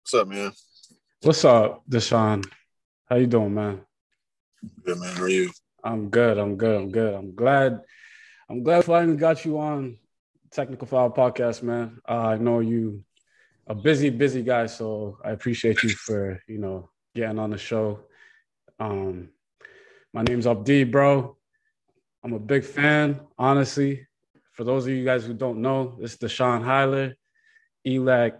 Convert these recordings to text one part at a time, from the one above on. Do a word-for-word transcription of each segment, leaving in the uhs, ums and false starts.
What's up, man? What's up, Deshaun? How you doing, man? Good, man. How are you? I'm good. I'm good. I'm good. I'm glad. I'm glad I finally got you on Technical File Podcast, man. Uh, I know you a busy, busy guy, so I appreciate you for you know getting on the show. Um, my name's Abdi, bro. I'm a big fan, honestly. For those of you guys who don't know, this is Deshaun Hyler, E L A C.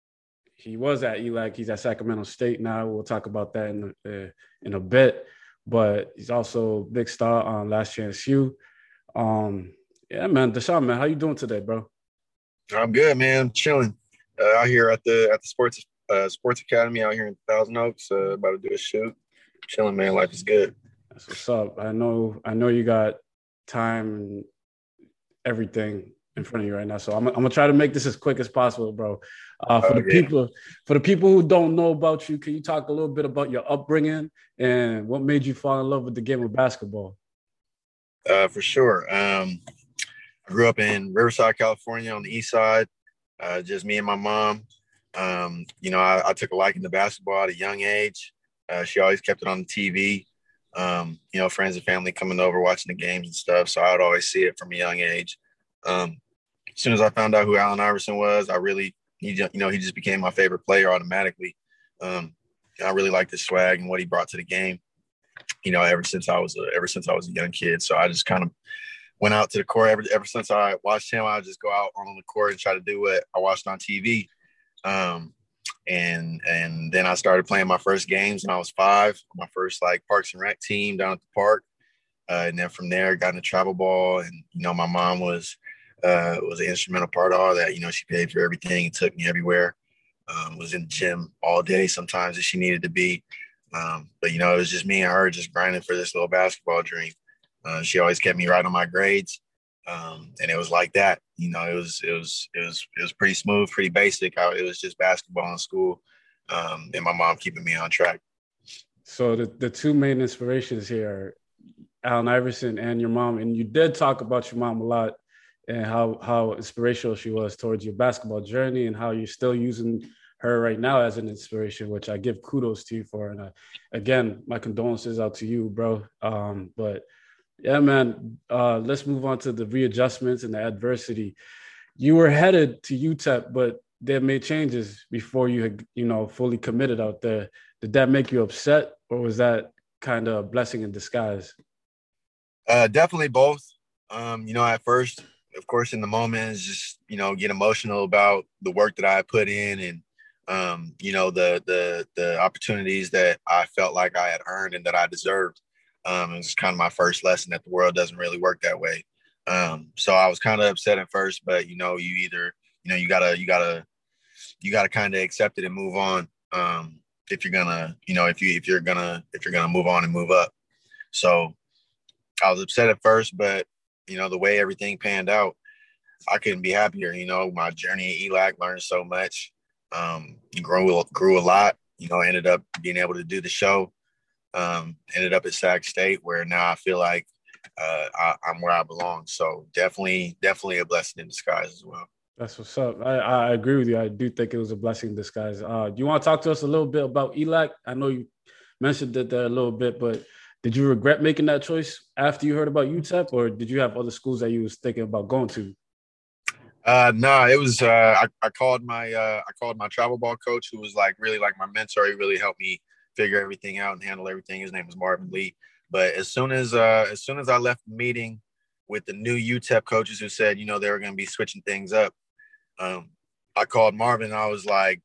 He was at E L A C. He's at Sacramento State now. We'll talk about that in uh, in a bit. But he's also a big star on Last Chance U. Um, yeah, man, Deshaun, man, how you doing today, bro? I'm good, man. Chilling uh, out here at the at the sports uh, sports academy out here in Thousand Oaks. Uh, about to do a shoot. Chilling, man. Life is good. That's what's up. I know, I know you got time and everything in front of you right now, so I'm, I'm gonna try to make this as quick as possible, bro. Uh, for Uh, the yeah, people, for the people who don't know about you, can you talk a little bit about your upbringing and what made you fall in love with the game of basketball? uh, for sure. Um, I grew up in Riverside, California, on the east side. Uh, just me and my mom. Um, you know, I, I took a liking to basketball at a young age. Uh, she always kept it on the T V. Um, you know, friends and family coming over watching the games and stuff. So I would always see it from a young age. Um, as soon as I found out who Allen Iverson was, I really, he, you know, he just became my favorite player automatically. Um, I really liked his swag and what he brought to the game. You know, ever since I was a, ever since I was a young kid. So I just kind of went out to the court. Ever ever since I watched him, I would just go out on the court and try to do what I watched on T V. Um, and and then I started playing my first games when I was five. My first like Parks and Rec team down at the park. Uh, and then from there, got into travel ball, and you know, my mom was uh, was an instrumental part of all that. You know, she paid for everything and took me everywhere. Um, was in the gym all day sometimes if she needed to be. Um, but you know, it was just me and her just grinding for this little basketball dream. Uh, she always kept me right on my grades, um, and it was like that. You know, it was it was it was it was pretty smooth, pretty basic. I, it was just basketball in school, um, and my mom keeping me on track. So the, the two main inspirations here are Allen Iverson and your mom. And you did talk about your mom a lot and how how inspirational she was towards your basketball journey and how you're still using her right now as an inspiration, which I give kudos to you for. And I, again, my condolences out to you, bro. Um, but yeah, man, uh, let's move on to the readjustments and the adversity. You were headed to U T E P, but they made changes before you had, you know, fully committed out there. Did that make you upset, or was that kind of a blessing in disguise? Uh, definitely both. Um, you know, at first, of course, in the moment, is just you know get emotional about the work that I put in and um, you know the the the opportunities that I felt like I had earned and that I deserved. Um, it was kind of my first lesson that the world doesn't really work that way. Um, so I was kind of upset at first, but you know, you either you know you gotta you gotta you gotta kind of accept it and move on. Um, if you're gonna you know if you if you're gonna if you're gonna move on and move up. So I was upset at first, but you know, the way everything panned out, I couldn't be happier. You know, my journey at E L A C learned so much. Um, grew grew a lot. You know, ended up being able to do the show. Um, ended up at Sac State, where now I feel like uh, I, I'm where I belong. So definitely, definitely a blessing in disguise as well. That's what's up. I, I agree with you. I do think it was a blessing in disguise. Uh, do you want to talk to us a little bit about E L A C? I know you mentioned it there a little bit, but did you regret making that choice after you heard about U T E P, or did you have other schools that you was thinking about going to? Uh, no, it was. Uh, I, I called my uh, I called my travel ball coach, who was like really like my mentor. He really helped me figure everything out and handle everything. His name was Marvin Lee. But as soon as uh, as soon as I left the meeting with the new U T E P coaches who said, you know, they were going to be switching things up, um, I called Marvin. And I was like,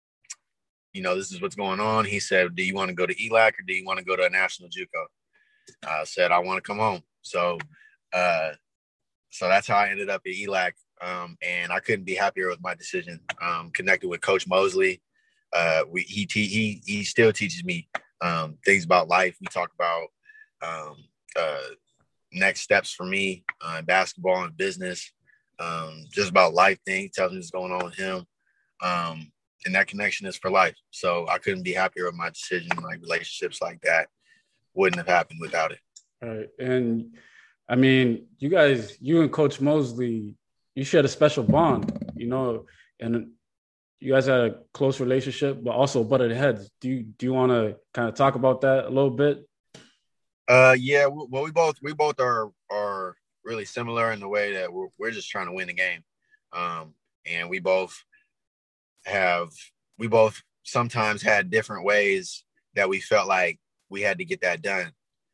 you know, this is what's going on. He said, do you want to go to E L A C or do you want to go to a national JUCO? I said, I want to come home. So, uh, so that's how I ended up at E L A C. Um, and I couldn't be happier with my decision. Um, connected with Coach Mosley. Uh, we, he, te- he, he still teaches me um, things about life. We talk about um, uh, next steps for me uh, in basketball and business, um, just about life things. Tells me what's going on with him. Um, and that connection is for life. So I couldn't be happier with my decision. Like relationships like that wouldn't have happened without it. All right. And I mean, you guys, you and Coach Mosley, you shared a special bond, you know, and you guys had a close relationship, but also butted heads. Do you do you want to kind of talk about that a little bit? Uh, yeah. Well, we both we both are are really similar in the way that we're we're just trying to win the game, um, and we both have we both sometimes had different ways that we felt like we had to get that done.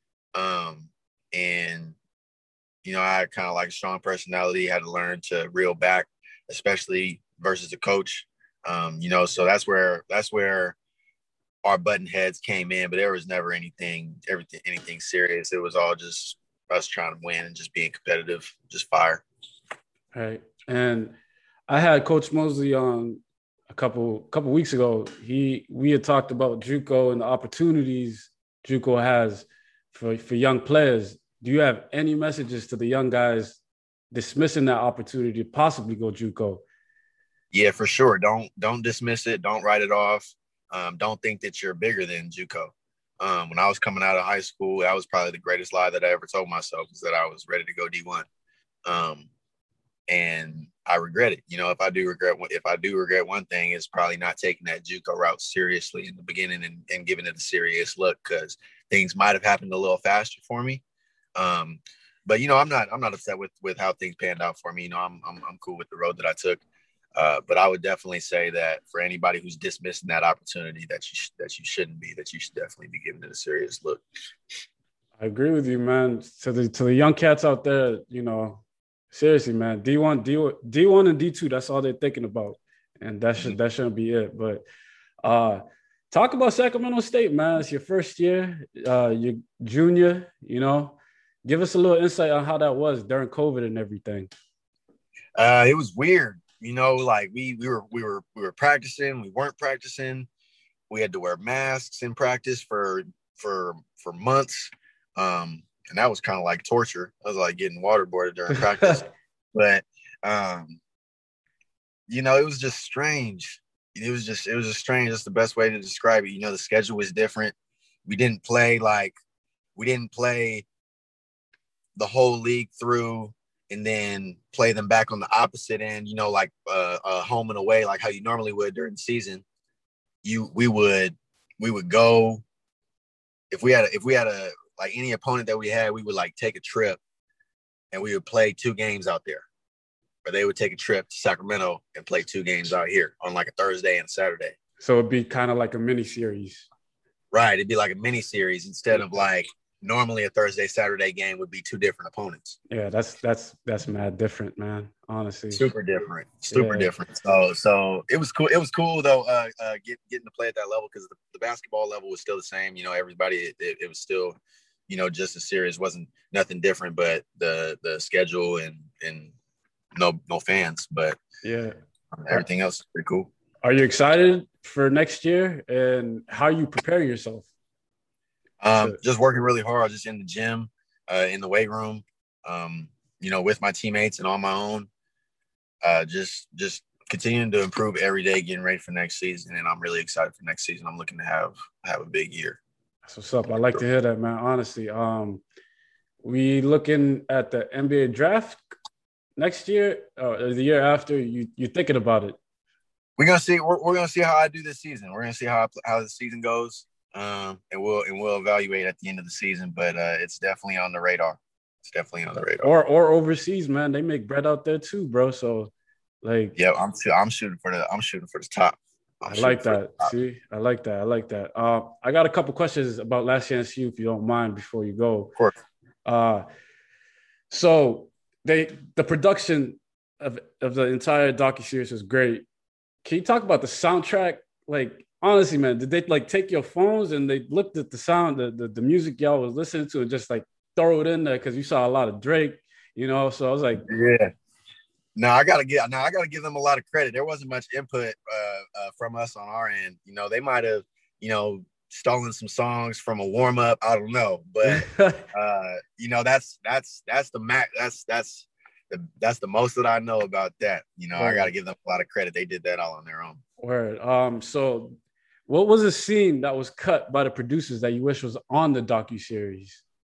Um, and you know, I had kind of like a strong personality, had to learn to reel back, especially versus a coach. Um, you know, so that's where that's where our button heads came in, but there was never anything, everything, anything serious. It was all just us trying to win and just being competitive, just fire. Right. And I had Coach Mosley on a couple couple weeks ago. He we had talked about JUCO and the opportunities JUCO has for, for young players. Do you have any messages to the young guys dismissing that opportunity to possibly go JUCO? Yeah, for sure. Don't don't dismiss it. Don't write it off. Um, don't think that you're bigger than JUCO. Um, when I was coming out of high school, that was probably the greatest lie that I ever told myself, is that I was ready to go D one. Um, and I regret it. You know, if I do regret if I do regret one thing, it's probably not taking that JUCO route seriously in the beginning and, and giving it a serious look, because things might have happened a little faster for me. Um, but you know, I'm not I'm not upset with with how things panned out for me. You know, I'm I'm, I'm cool with the road that I took. Uh, but I would definitely say that for anybody who's dismissing that opportunity, that you sh- that you shouldn't be, that you should definitely be giving it a serious look. I agree with you, man. To the to the young cats out there, you know, seriously, man, D one, D one, D one and D two, that's all they're thinking about. And that should, mm-hmm. that shouldn't be it. But uh, talk about Sacramento State, man. It's your first year, uh, your junior, you know. Give us a little insight on how that was during COVID and everything. Uh, it was weird. You know, like we we were we were we were practicing, we weren't practicing. We had to wear masks in practice for for for months. Um, and that was kind of like torture. I was like getting waterboarded during practice. But um, you know, it was just strange. It was just it was just strange. That's the best way to describe it. You know, the schedule was different. We didn't play like we didn't play the whole league through and then play them back on the opposite end, you know, like uh, uh, home and away, like how you normally would during the season. You, we would, we would go if we had, a, if we had a like any opponent that we had, we would like take a trip, and we would play two games out there, or they would take a trip to Sacramento and play two games out here on like a Thursday and a Saturday. So it'd be kind of like a mini series, right? It'd be like a mini series instead of like. Normally a Thursday, Saturday game would be two different opponents. Yeah, that's that's that's mad different, man. Honestly, super different, super yeah. different. So, so it was cool. It was cool though, uh, uh get, getting to play at that level, because the, the basketball level was still the same. You know, everybody, it, it was still, you know, just as serious. Wasn't nothing different, but the the schedule and and no no fans. But yeah, everything else is pretty cool. Are you excited for next year, and how are you preparing yourself? Um, just working really hard, just in the gym, uh, in the weight room, um, you know, with my teammates and on my own. Uh, just, just continuing to improve every day, getting ready for next season, and I'm really excited for next season. I'm looking to have have a big year. That's what's up. I like to hear that, man. Honestly, um, we looking at the N B A draft next year or the year after. You you thinking about it? We're gonna see. We're, we're gonna see how I do this season. We're gonna see how how the season goes. Um, and we'll and we'll evaluate at the end of the season, but uh, it's definitely on the radar. It's definitely on the radar. Or or overseas, man. They make bread out there too, bro. So, like, yeah, I'm I'm shooting for the I'm shooting for the top. I'm I like that. See, I like that. I like that. Uh, I got a couple questions about Last Chance U, if you don't mind, before you go. Of course. Uh, so they the production of of the entire docuseries was great. Can you talk about the soundtrack? Like, honestly, man, did they like take your phones and they looked at the sound, the, the, the music y'all was listening to, and just like throw it in there? Because you saw a lot of Drake, you know. So I was like, yeah. Now I gotta get. Now I gotta give them a lot of credit. There wasn't much input uh, uh, from us on our end. You know, they might have, you know, stolen some songs from a warm up. I don't know, but uh, you know, that's that's that's the mac. That's that's the that's the most that I know about that. You know, Word. I gotta give them a lot of credit. They did that all on their own. Word. Um. So, what was a scene that was cut by the producers that you wish was on the docuseries?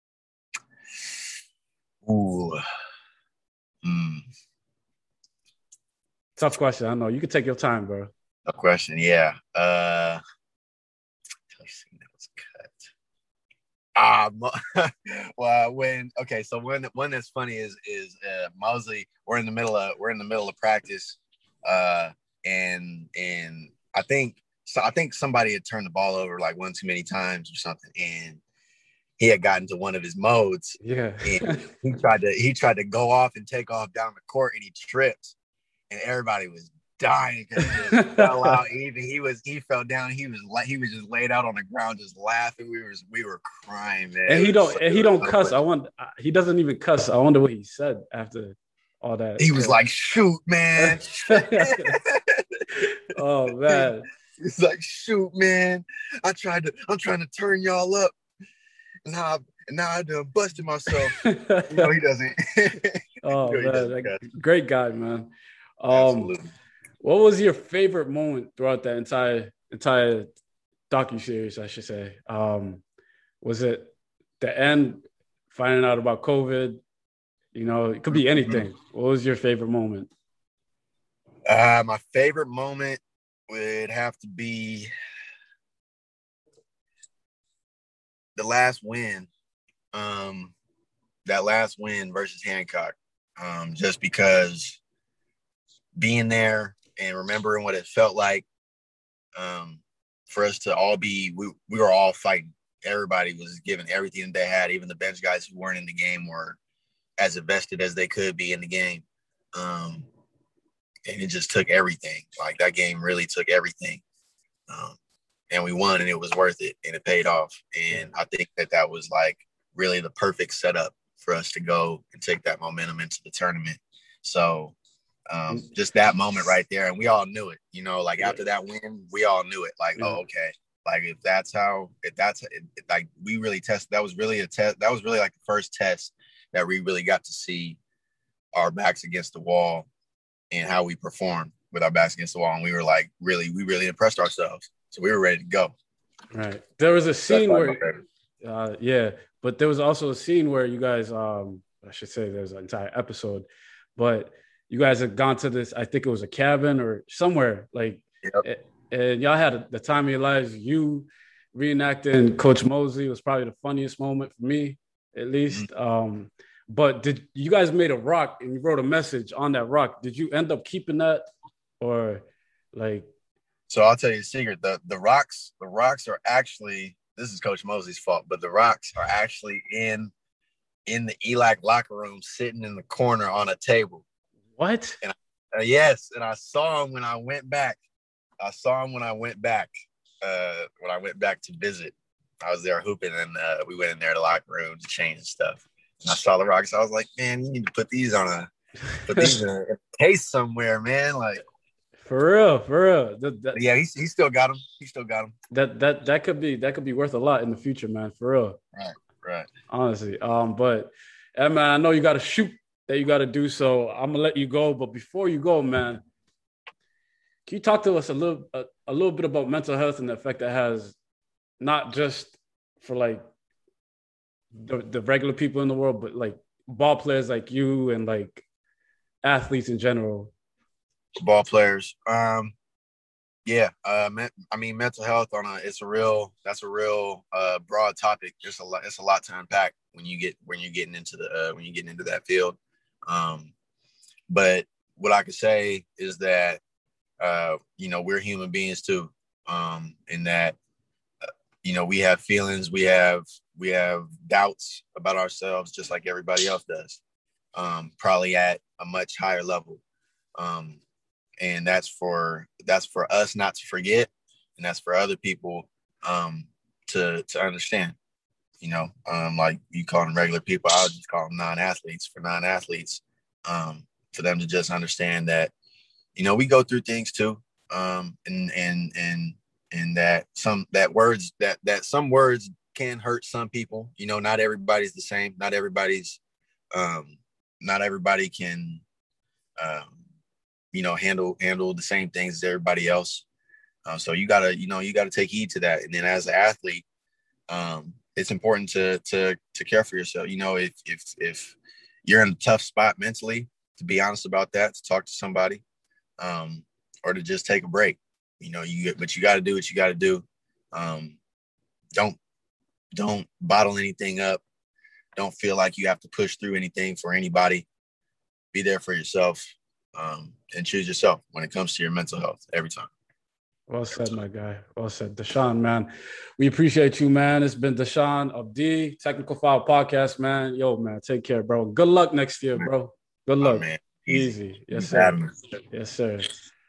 Ooh. Hmm. Tough question. I know. You can take your time, bro. No question. Yeah. Uh, that was cut. Ah, well, when okay, so one one that's funny is is uh, Mosley. We're in the middle of we're in the middle of practice, uh, and and I think so. I think somebody had turned the ball over like one too many times or something, and he had gotten to one of his modes. Yeah, and he tried to he tried to go off and take off down the court, and he tripped, and everybody was dying because he just fell out. Even he was he fell down. He was like he was just laid out on the ground, just laughing. We were we were crying, man. And he don't so, and he don't so cuss. Funny. I want he doesn't even cuss. I wonder what he said after all that. He was like, "Shoot, man." Oh man. He's like, "Shoot, man. I tried to I'm trying to turn y'all up. And now I and now I done busted myself." No, he doesn't. Oh no, man, doesn't, like, great guy, man. Um, Absolutely. What was your favorite moment throughout that entire entire docu-series, I should say? Um, was it the end, finding out about COVID? You know, it could be anything. Mm-hmm. What was your favorite moment? Uh, my favorite moment would have to be the last win. Um, that last win versus Hancock. Um, just because being there and remembering what it felt like, um, for us to all be, we, we were all fighting. Everybody was giving everything that they had. Even the bench guys who weren't in the game were as invested as they could be in the game. Um, and it just took everything. Like, that game really took everything. Um, and we won, and it was worth it, and it paid off. And I think that that was like really the perfect setup for us to go and take that momentum into the tournament. So, Um, just that moment right there. And we all knew it, you know, like after that win, we all knew it. Like, yeah. oh, okay. Like if that's how, if that's it, it, like we really tested, that was really a test. That was really like the first test that we really got to see our backs against the wall and how we performed with our backs against the wall. And we were like, really, we really impressed ourselves. So we were ready to go. Right. There was a scene where, uh, yeah, but there was also a scene where you guys, um, I should say there's an entire episode, but you guys had gone to this, I think it was a cabin or somewhere, like, yep. And y'all had the time of your lives. You reenacting Coach Mosley was probably the funniest moment for me, at least. Mm-hmm. Um, but did you guys made a rock and you wrote a message on that rock? Did you end up keeping that, or like? So I'll tell you a secret. The the rocks, the rocks are actually, this is Coach Mosley's fault, but the rocks are actually in in the E L A C locker room, sitting in the corner on a table. What? And I, uh, yes, and I saw him when I went back. I saw him when I went back. Uh, when I went back to visit, I was there hooping, and uh, we went in there to the locker room to change and stuff. And I saw the rocks. I was like, man, you need to put these on a put these in a, in a case somewhere, man. Like for real, for real. That, that, yeah, he he still got them. He still got them. That that that could be that could be worth a lot in the future, man. For real. Right, right. Honestly, um, but yeah, man, I know you got to shoot. That you got to do. So I'm gonna let you go. But before you go, man, can you talk to us a little, a, a little bit about mental health and the effect that has, not just for like the, the regular people in the world, but like ball players like you and like athletes in general. Ball players, um, yeah. Uh, I mean, mental health on a it's a real that's a real uh, broad topic. There's a lot. It's a lot to unpack when you get when you're getting into the uh, when you're getting into that field. Um, but what I could say is that, uh, you know, we're human beings too. Um, in that, uh, you know, we have feelings, we have, we have doubts about ourselves, just like everybody else does, um, probably at a much higher level. Um, and that's for, that's for us not to forget. And that's for other people, um, to, to understand. You know, um, like you call them regular people, I would just call them non-athletes for non-athletes, um, for them to just understand that, you know, we go through things too. Um, and, and, and, and that some, that words that, that some words can hurt some people, you know, not everybody's the same. Not everybody's, um, not everybody can, um, you know, handle, handle the same things as everybody else. Uh, so you gotta, you know, you gotta take heed to that. And then as an athlete, um, it's important to to to care for yourself. You know, if if if you're in a tough spot mentally, to be honest about that, to talk to somebody, um, or to just take a break. You know, you but you got to do what you got to do. Um, don't don't bottle anything up. Don't feel like you have to push through anything for anybody. Be there for yourself, um, and choose yourself when it comes to your mental health every time. Well said, my guy. Well said. Deshaun, man. We appreciate you, man. It's been Deshaun Abdi, Technical File Podcast, man. Yo, man, take care, bro. Good luck next year, bro. Good luck. Oh, man. Easy. Easy. Yes, sir. Yes, sir.